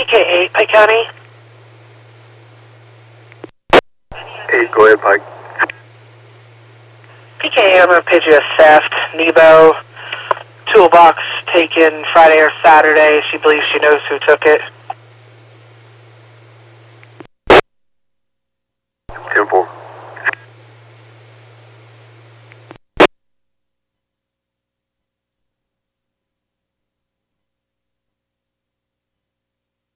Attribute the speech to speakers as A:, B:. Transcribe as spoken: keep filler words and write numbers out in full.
A: P K eight, Pike County.
B: eight, go ahead, Pike.
A: P K eight, I'm going to page you a theft. Nebo, toolbox taken Friday or Saturday. She believes she knows who took it.